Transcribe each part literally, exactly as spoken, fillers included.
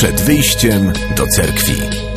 Przed wyjściem do cerkwi.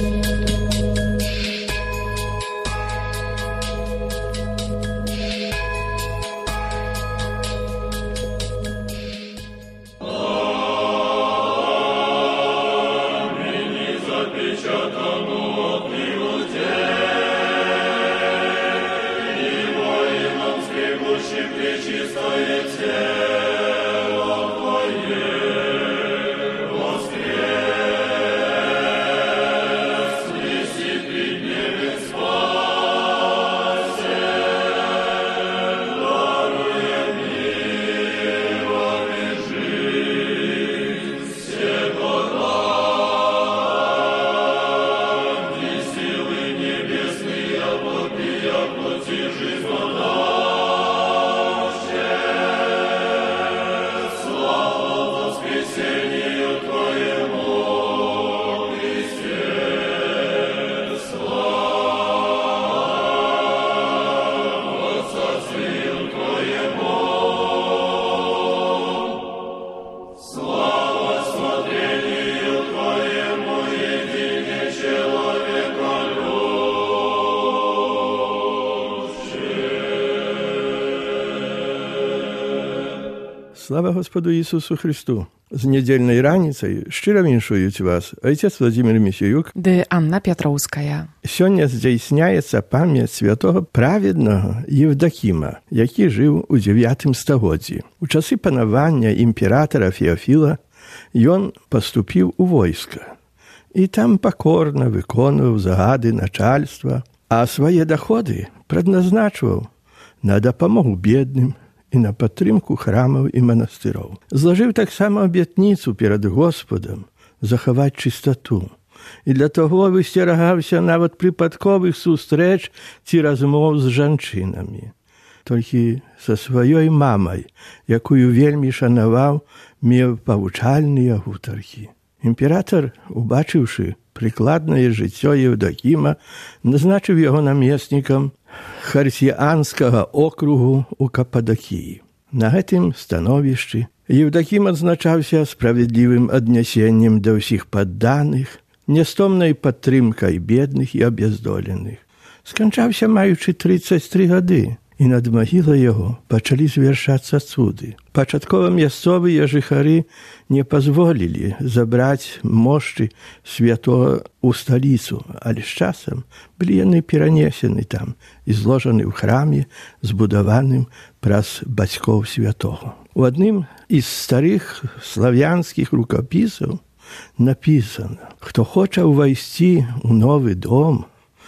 Слава Господу Ісусу Христу! З недельной раніцай шчыра віншуюць вас отец Владимир Місіюк ды Анна Пятроўская. Сёння здзяйсняецца памяць святого праведнага Евдокіма, які жыў у дзевятым стагоддзі. У часы панавання імператара Феофіла ён паступіў у войска і там пакорна выконваў загады начальства, а свае даходы прадназначваў на дапамогу бедным і на падтрымку храмаў і манастыроў. Злажыў таксама абетніцу перад Господам захаваць чыстату. І для таго высцерагаўся нават прыпадковых сустрэч ці размоў з жанчынамі. Толькі са сваёй мамай, якую вельмі шанаваў, меў павучальныя гутаркі. Імператар, убачыўшы прыкладнае жыццё Евдокіма, назначыў яго намеснікам Харсіанскага округу ў Кападокіі. На гэтым становішчы Евдокім адзначаўся справядлівым аднясеннем да ўсіх падданых, нястомнай падтрымкай бедных і абяздоленых. Сканчаўся маючы трыццаць тры гады, і над магілай яго пачалі звяршацца цуды. Пачаткова мясцовыя жыхары не пазволілі забраць мошчы святога ў сталіцу, але з часам былі яны перанесены там і зложаны ў храме, збудаваным праз бацькоў святога. У адным з старых славянскіх рукапісаў напісана: «Хто хоча ўвайсці ў новы дом,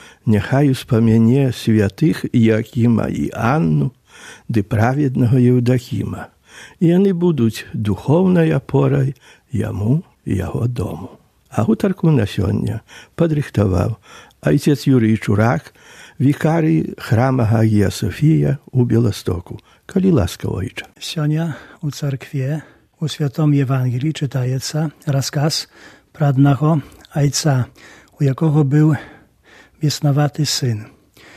няхай успамяне святых Якіма і Анну ды праведнага Евдокіма, і яны будуць духоўнай апорай яму і яго дому». А гутарку на сёння падрыхтаваў айцец Юрый Чурак, вікарый храма Агія Софія ў Беластоку. Калі ласка, ojcze. Сёння у царкве у Святом Євангелії читається розказ про одного айца, у якого був бесноватый сын.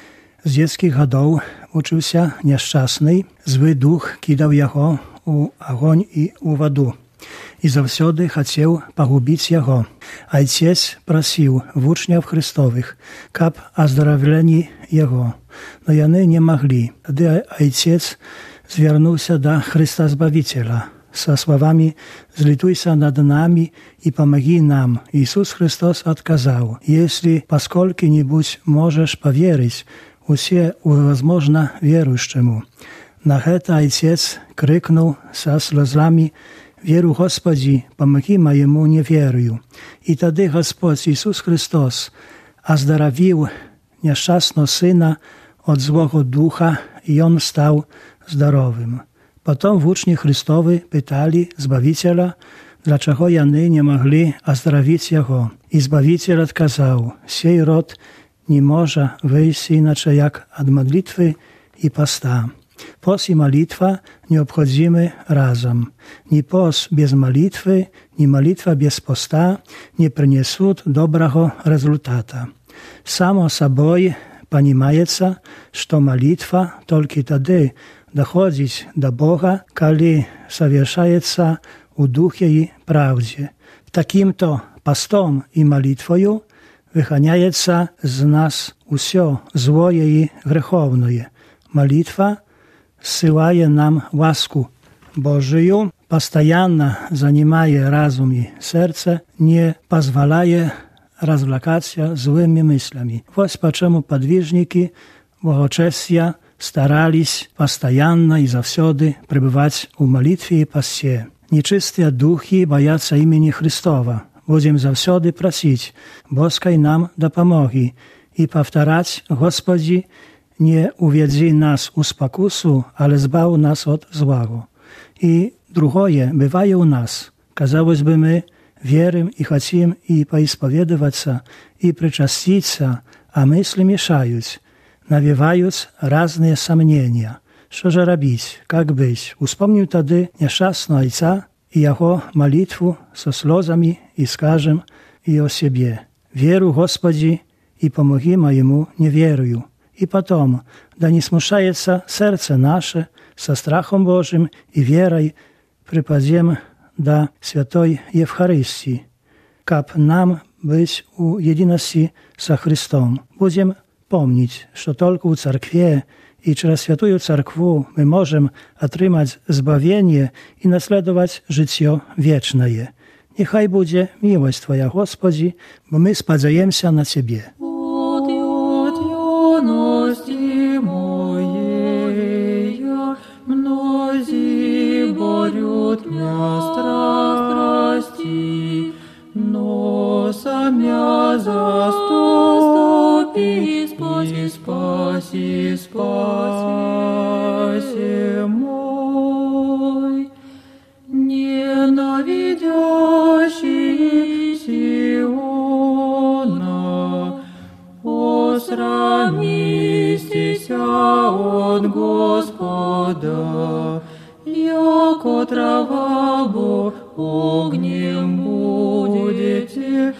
З дзецкіх гадоў вучыўся няшчасны, злы дух кідаў яго ў агонь і ў ваду і заўсёды хацеў пагубіць яго. Айцец прасіў вучняў Христовых, каб аздаравілі яго, но яны не маглі. Тады айцец звярнуўся да Христа Збавіцеля со словами «Злитуйся над нами и помоги нам». Иисус Христос отказал: «Если поскольку-нибудь можешь поверить, усе возможно верующему». На это отец крикнул со слезами: «Веру, Господи, помоги моему неверию». И тогда Господь Иисус Христос оздоровил несчастного сына от злого духа, и он стал здоровым. Потом вучні Христові питали Збавителя, dlaczego яны не могли оздоровить его. И Збавитель отказал: «Сей род не może wyjść inaczej jak od modlitwy i posta. Post i молитва необходимы разом. Ни пост без молитвы, ни молитва без поста не принесут доброго результата. Само собой понимается, что молитва только тогда доходить до Бога, коли совершается у духе и правде. В таким-то постом и молитвою выханяется з нас усё злое и греховное. Молитва ссылает нам ласку Божию, постоянно занимая разум и сердце, не позволяя развлекаться злыми мыслями. Вот почему подвижники благочестия старались постоянно и завсёды пребывать в молитве и посте. Нечистые духи боятся имени Христова. Будем завсёды просить, Боскай нам допомоги, и повторять: Господи, не уведи нас у спокусу, але збав нас от злого. И другое бывает у нас. Казалось бы, мы верим и хотим и поисповедоваться, и причаститься, а мысли мешают, навевают разные сомнения. Что же робить, как быть? Успомню тогда несчастного отца и его молитву со слезами и скажем и о себе: «Веру, Господи, и помоги моему неверию». И потом: «Да не смущается сердце наше, со страхом Божьим и верой припадем до святой Евхаристии, как нам быть у единости со Христом». Будем помнить, что только у Церкви и через Святую Церкву мы можем отрымать збавление и наследовать житье вечное. Нехай будет милость Твоя, Господи, бо мы сподзаемся на Тебе. Мнози борют мя страсти, но самя заступи, спаси, спаси, спаси мой, ненавидящий Сиона, посрамистися от Господа, яко трава бо огнем будете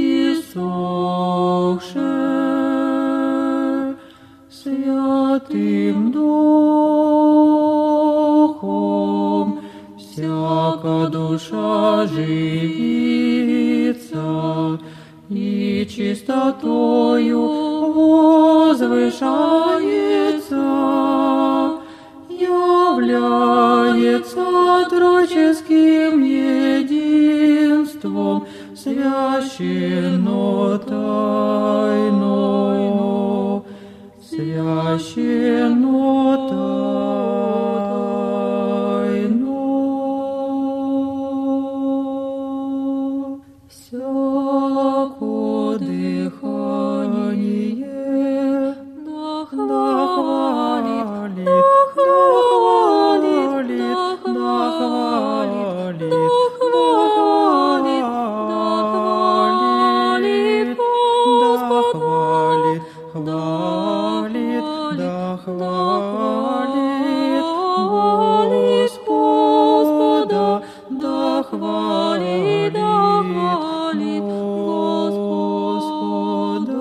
иссохше, Святым Духом всяка душа живится, и чистотою возвышается, является тройческим единством, священно тайно, священно тайно. Всяко дыхание нахвалит, нахвалит, нахвалит, нахвалит, нахвалит, нахвалит, хвалит, нахвалит Господа, нахвалит, нахвалит Господа.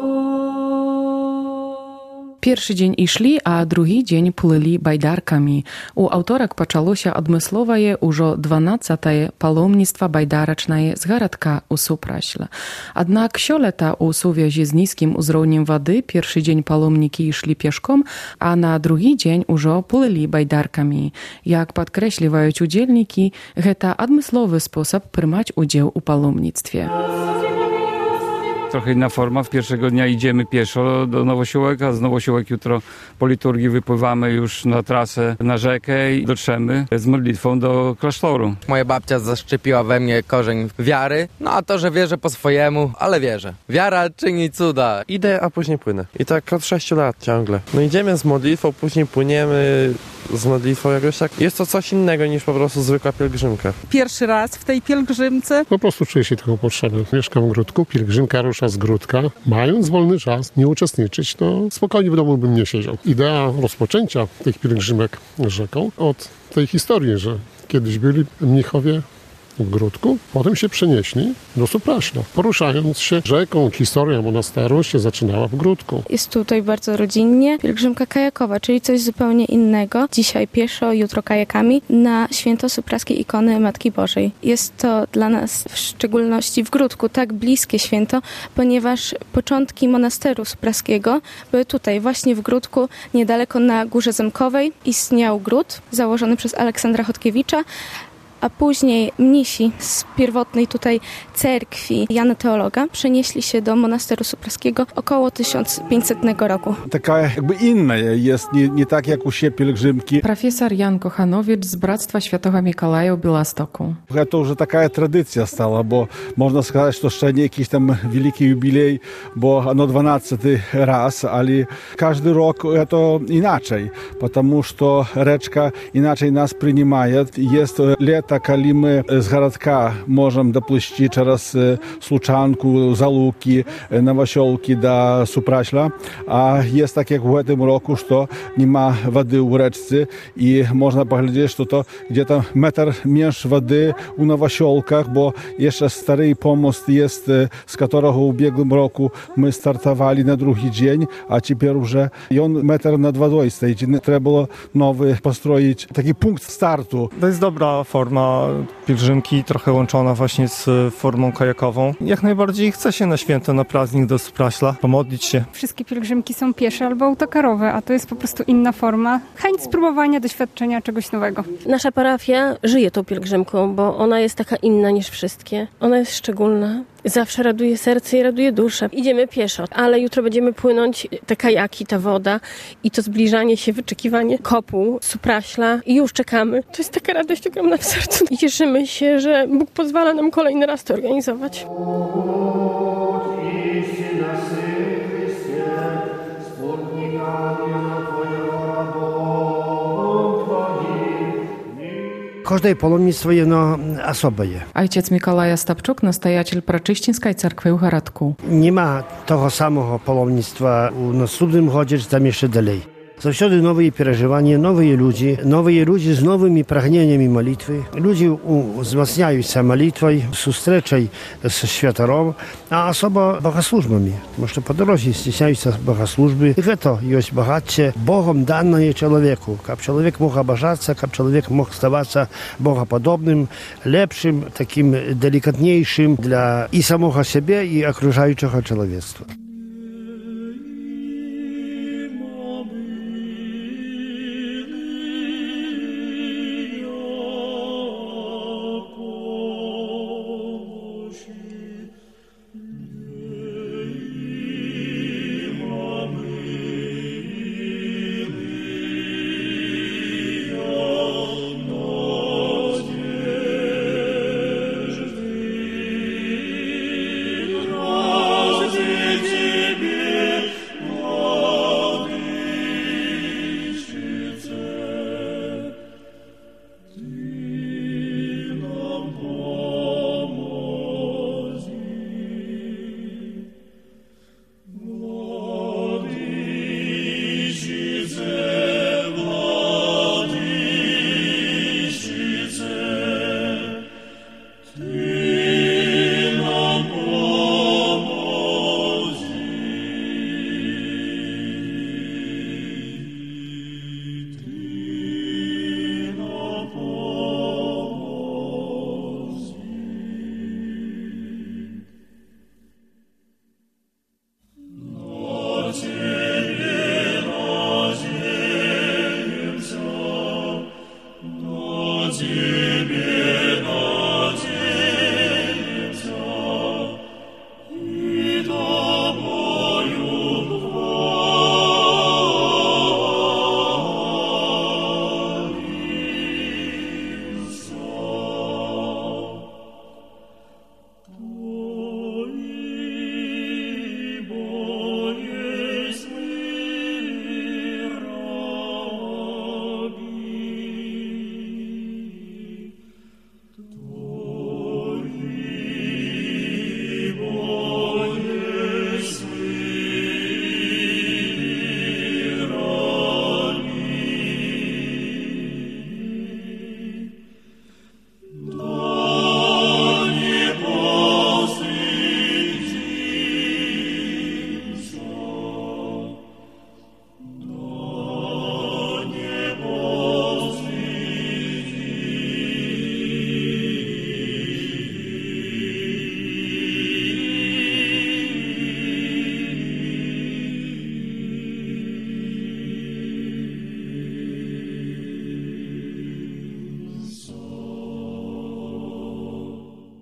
Першы дзень ішлі, а другі дзень плылі байдаркамі. У аўторак пачалося адмысловае ўжо дванаццатае паломніцтва байдарачнае з гарадка ў Супрасьла. Аднак сёлета ў сувязі з нізкім узроўнем вады першы дзень паломнікі ішлі пешком, а на другі дзень ужо плылі байдаркамі. Як падкрэсліваюць удзельнікі, гэта адмысловы спосаб прымаць удзел у паломніцтwie. Trochę inna forma. W pierwszego dnia idziemy pieszo do Nowosiłek, a z Nowosiłek jutro po liturgii wypływamy już na trasę, na rzekę i dotrzemy z modlitwą do klasztoru. Moja babcia zaszczepiła we mnie korzeń wiary, no a to, że wierzę po swojemu, ale wierzę. Wiara czyni cuda. Idę, a później płynę. I tak od sześciu lat ciągle. No idziemy z modlitwą, później płyniemy z modlitwą jakoś tak. Jest to coś innego niż po prostu zwykła pielgrzymka. Pierwszy raz w tej pielgrzymce. Po prostu czuję się tego potrzeby. Mieszkam w ogródku, pielgrzymka rusza z gródka. Mając wolny czas, nie uczestniczyć, to spokojnie w domu bym nie siedział. Idea rozpoczęcia tych pielgrzymek rzeką od tej historii, że kiedyś byli mnichowie w Gródku. Potem się przenieśli do Supraśla. Poruszając się rzeką, historia monasteru się zaczynała w Gródku. Jest tutaj bardzo rodzinnie. Pielgrzymka kajakowa, czyli coś zupełnie innego. Dzisiaj pieszo, jutro kajakami na święto supraskiej ikony Matki Bożej. Jest to dla nas w szczególności w Gródku tak bliskie święto, ponieważ początki monasteru supraskiego były tutaj, właśnie w Gródku, niedaleko na Górze Zemkowej. Istniał gród założony przez Aleksandra Chodkiewicza, a później mnisi z pierwotnej tutaj cerkwi Jana Teologa przenieśli się do monasteru supraskiego około tysiąc pięćsetnego roku. Taka jakby inna jest, nie, nie tak jak u siebie pielgrzymki. Profesor Jan Kochanowicz z Bractwa Świętego Mikołaja w Białymstoku. To już taka tradycja stała, bo można сказать, że jeszcze nie jakiś tam wielki jubilej, bo ono dwunasty raz, ale każdy rok to inaczej, потому что речка inaczej nas przyjmuje. Jest лето, kiedy my z Garadka możemy dopłyść przez Słuczanku, Zaluki, Nowosiołki do Supraśla, a jest tak jak w tym roku, że nie ma wody w rzeczce i można powiedzieć, że to gdzieś tam metr mniejszy wody u Nowosiolkach, bo jeszcze stary pomost jest, z którego w ubiegłym roku my startowali na drugi dzień, a teraz już on metr nad wodą stoi. Trzeba było nowy postroić taki punkt startu. To jest dobra forma pielgrzymki, trochę łączona właśnie z formą kajakową. Jak najbardziej chce się na święto, na praznik do Supraśla pomodlić się. Wszystkie pielgrzymki są piesze albo autokarowe, a to jest po prostu inna forma. Chęć spróbowania, doświadczenia czegoś nowego. Nasza parafia żyje tą pielgrzymką, bo ona jest taka inna niż wszystkie. Ona jest szczególna. Zawsze raduje serce i raduje duszę. Idziemy pieszo, ale jutro będziemy płynąć, te kajaki, ta woda i to zbliżanie się, wyczekiwanie kopuł, Supraśla i już czekamy. To jest taka radość ogromna w sercu i cieszymy się, że Bóg pozwala nam kolejny raz to organizować. Każde pаломництво jedno особое. Ojciec Mikołaj Stapczuk, nastojaciel Praczyścińskiej Cerkwy w Garadku. Nie ma tego samego pаломництва u następnym chodzie, tam jeszcze dalej. Zawsze nowe przeżywania, nowe ludzi, nowe ludzi z nowymi pragnieniami modlitwy. Ludzie wzmacniają się modlitwą, sustrzeczą z światorą, a osoba bogosłużbami. Może po drodze styczniają się bogosłużby. I to jest bogacze Bogom dane człowieku. Aby człowiek mógł obażać, aby człowiek mógł stawać się bogopodobnym, lepszym, takim delikatniejszym dla i samego siebie, i okrużającego człowiectwa. Dzieci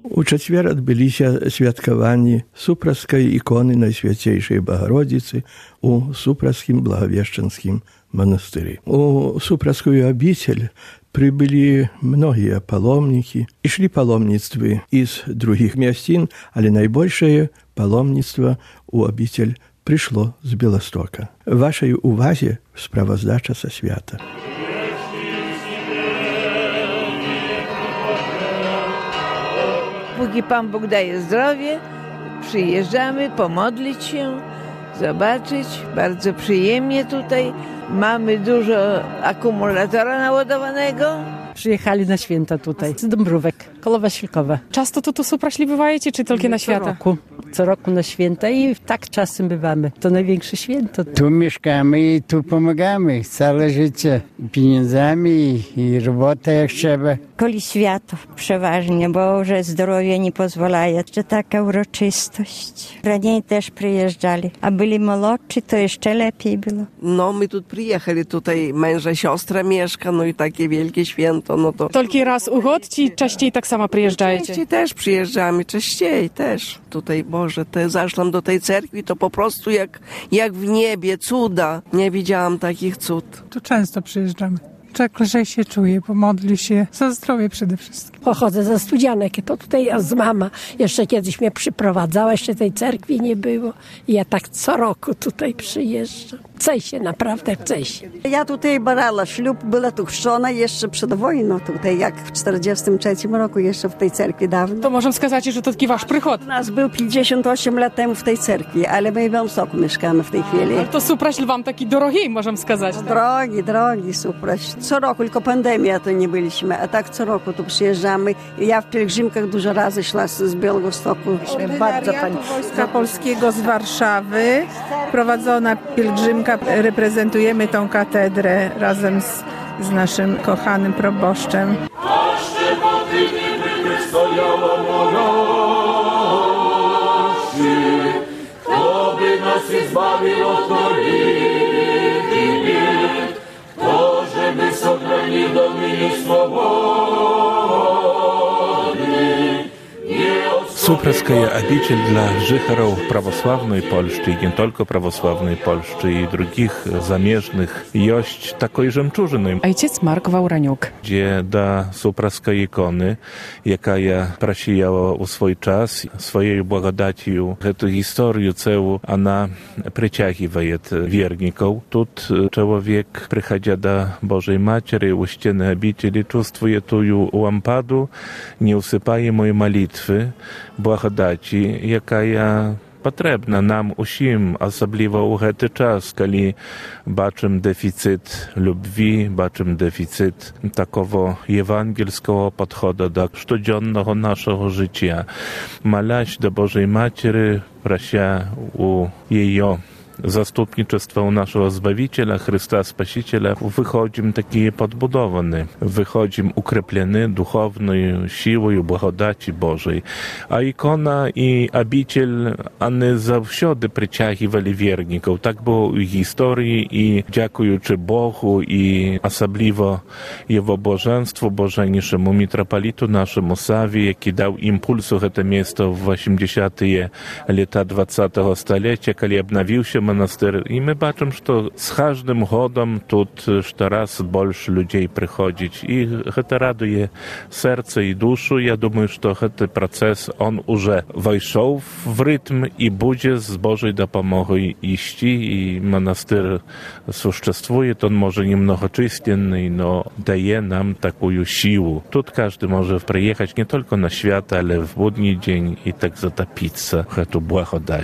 У чацвер адбыліся святкаванні супраскай іконы Найсвяцейшай Богородицы у Супраскім Благовешчанскім манастыры. У Супраскую обитель прибыли многие паломники и шли паломництвы из других мясцін, але найбольшае паломніцтва у обитель пришло з Беластока. Вашей увазе справаздача са свята. Póki Pan Bóg daje zdrowie, przyjeżdżamy pomodlić się, zobaczyć. Bardzo przyjemnie tutaj. Mamy dużo akumulatora naładowanego. Przyjechali na święta tutaj, z Dąbrówek, koło Wasilkowa. Часто тут у Супраśli bywacie, czy tylko na święta? Co roku. Co roku na święta i tak czasem bywamy. To największe święto. Tu mieszkamy i tu pomagamy całe życie. Pieniądzami i robota jak trzeba. Koli światów przeważnie, bo że zdrowie nie pozwala, że taka uroczystość. Raniej też przyjeżdżali, a byli młodsi, to jeszcze lepiej było. No, my tu przyjechali, tutaj męża, siostra mieszka, no i takie wielkie święto, no to... Tylko raz u gод, czy częściej tak samo przyjeżdżacie? Częściej też przyjeżdżamy, częściej też. Tutaj, Boże, te zaszłam do tej cerkwi, to po prostu jak, jak w niebie, cuda. Nie widziałam takich cud. Tu często przyjeżdżamy. Czek lżej się czuje, pomodli się, za zdrowie przede wszystkim. Pochodzę ze Studzianek, to tutaj z mama. Jeszcze kiedyś mnie przyprowadzała, jeszcze tej cerkwi nie było. I ja tak co roku tutaj przyjeżdżam. Chcę się, naprawdę chcę się. Ja tutaj brała ślub, była tu chrzczona jeszcze przed wojną tutaj, jak w czterdziestym trzecim roku, jeszcze w tej cerkwi dawno. To możemy сказать, że to taki wasz przychód. U nas był pięćdziesiąt osiem lat temu w tej cerkwi, ale my w Białymstoku mieszkamy w tej chwili. Ale to Supraśl wam taki drogi, możemy сказать. Tak? Drogi, drogi Supraśl. Co roku, tylko pandemia to nie byliśmy, a tak co roku tu przyjeżdżamy. Ja w pielgrzymkach dużo razy szła z Białegostoku. Bardzo pani. Wojska Polskiego z Warszawy, prowadzona pielgrzymka. Reprezentujemy tą katedrę razem z, z naszym kochanym proboszczem. Kto by nas zbawił od to żeby sochronił do mnie swobody. Супраская обитель для жихаров православной Польши, и не только православной Польши, и других замежных, есть такой жемчужиной. Ojciec Mark Wałraniuk. Gdzie da Supraskiej ikony, jaka ja prosiła u swój czas, swojej благодатью, эту историю целую, она притягивает верников. Тут человек, приходя до Божьей Матери, у стены обители, чувствует ту лампаду неусыпаемой молитвы, благодаті, яка потрібна нам усім, особливо у гэты час, коли бачим дефіцит любві, бачим дефіцит такого євангельського підходу до щоденного нашого життя. Молясь до Божої Матері, прося у її zastupnictwa u naszego Zbawiciela, Chrysta Spasiciela, wychodzimy takie podbudowane, wychodzimy ukrepleni duchowną siłą благодаті Bożej. A ikona i обитель, one zawsze przyciągywali wierników. Tak było w historii i dziękujący Bogu i особливо Jego Bożeństwu, Bożeniszemu mitropolitu naszemu Sawi, jaki dał impulsu to miejsce w osiemdziesiątych latach dwudziestego stulecia, kiedy obnowił się monastyr. I my baczymy, że z każdym godem tu coraz больше ludzi przychodzić. I to raduje serce i duszę. Ja думаю, że ten proces, on już wejшов w rytm i będzie z Bożej dopomogą iść. I monastyr существует, on może немного czystny, no daje nam taką siłę. Tu każdy może przyjechać nie tylko na święta, ale w budni dzień i tak zatopić się w tę благодать.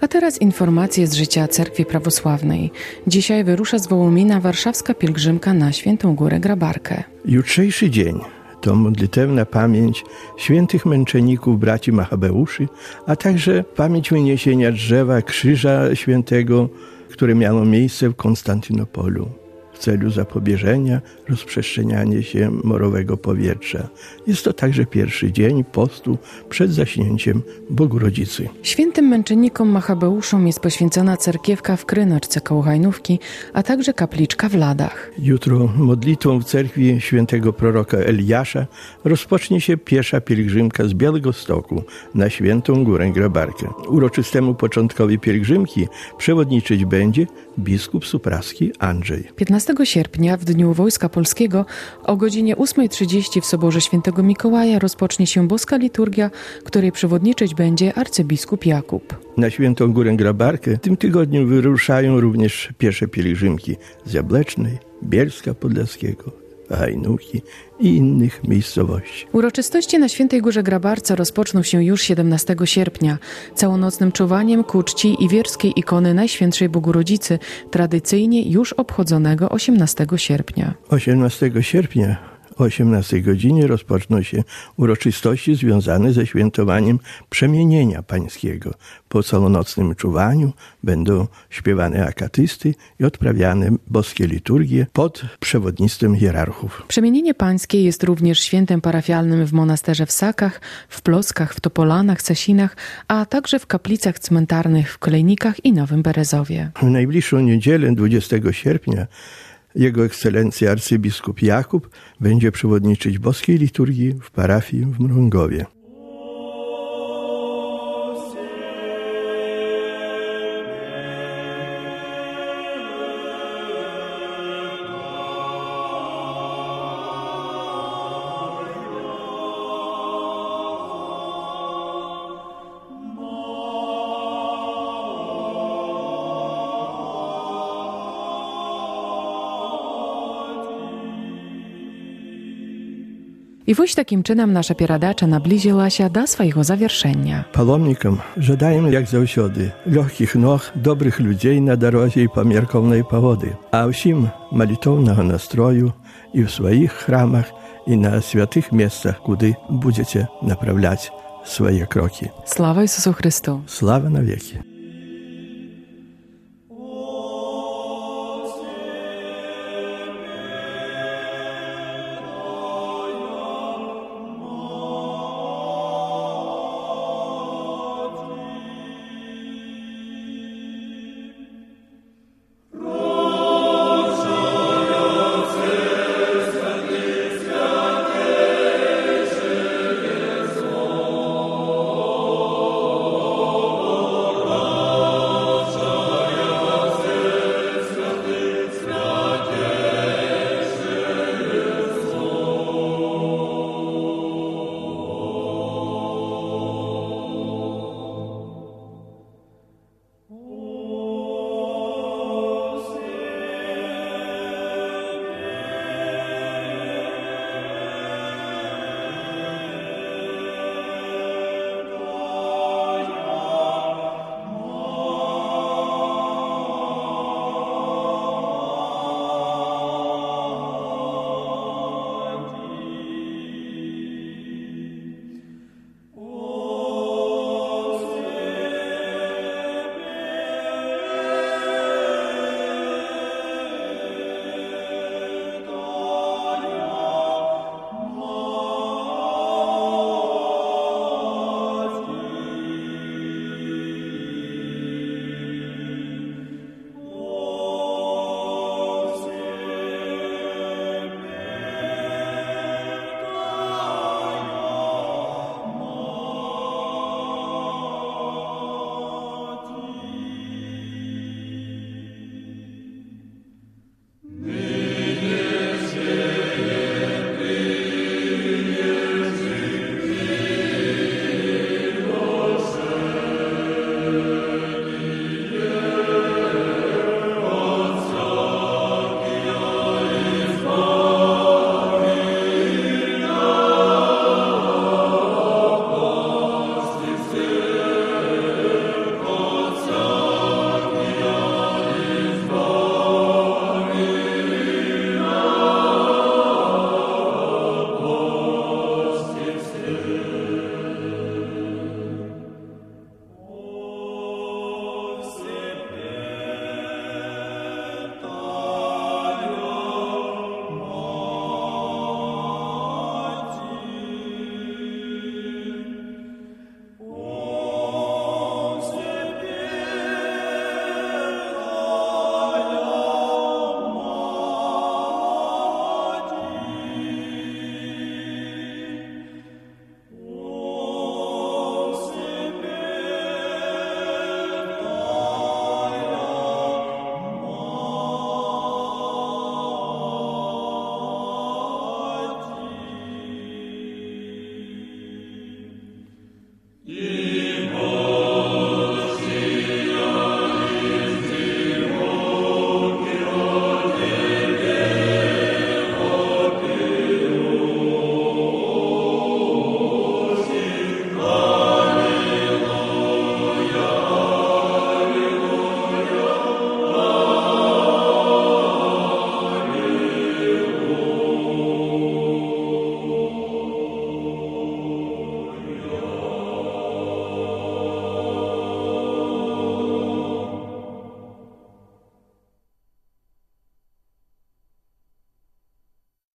A teraz informacje z życia Cerkwi Prawosławnej. Dzisiaj wyrusza z Wołomina warszawska pielgrzymka na Świętą Górę Grabarkę. Jutrzejszy dzień to modlitewna pamięć świętych męczenników braci Machabeuszy, a także pamięć wyniesienia drzewa Krzyża Świętego, które miało miejsce w Konstantynopolu w celu zapobieżenia rozprzestrzeniania się morowego powietrza. Jest to także pierwszy dzień postu przed zaśnięciem Bogu Rodzicy. Świętym męczennikom Machabeuszom jest poświęcona cerkiewka w Krynoczce koło Hajnówki, a także kapliczka w Ladach. Jutro modlitwą w cerkwi świętego proroka Eliasza rozpocznie się piesza pielgrzymka z Białegostoku na Świętą Górę Grabarkę. Uroczystemu początkowi pielgrzymki przewodniczyć będzie biskup supraski Andrzej. piętnastego sierpnia, w Dniu Wojska Polskiego, o godzinie ósmej trzydzieści w Soborze Świętego Mikołaja rozpocznie się boska liturgia, której przewodniczyć będzie arcybiskup Jakub. Na Świętą Górę Grabarkę w tym tygodniu wyruszają również piesze pielgrzymki z Jablecznej, Bielska Podlaskiego, Hajnówki i innych miejscowości. Uroczystości na Świętej Górze Grabarce rozpoczną się już siedemnastego sierpnia, całonocnym czuwaniem ku czci i wierskiej ikony Najświętszej Bogu Rodzicy, tradycyjnie już obchodzonego osiemnastego sierpnia. osiemnastego sierpnia o osiemnastej godzinie rozpoczną się uroczystości związane ze świętowaniem Przemienienia Pańskiego. Po całonocnym czuwaniu będą śpiewane akatysty i odprawiane boskie liturgie pod przewodnictwem hierarchów. Przemienienie Pańskie jest również świętem parafialnym w monasterze w Sakach, w Plockach, w Topolanach, Sasinach, a także w kaplicach cmentarnych w Kolejnikach i Nowym Berezowie. W najbliższą niedzielę, dwudziestego sierpnia, Jego Ekscelencja arcybiskup Jakub będzie przewodniczyć boskiej liturgii w parafii w Mrągowie. I właśnie takim czynem nasza pieradacza nabliżyła się do swojego zawieszenia. Palomnikom żadaję jak zawsiody lekkich nóg, dobrych ludzi na drodze i pomiarkownej pogody, a wszystkim malitownego nastroju i w swoich chramach i na świętych miejscach, kudy będziecie naprawiać swoje kroki. Sława Jezusu Chrystu. Sława na wieki.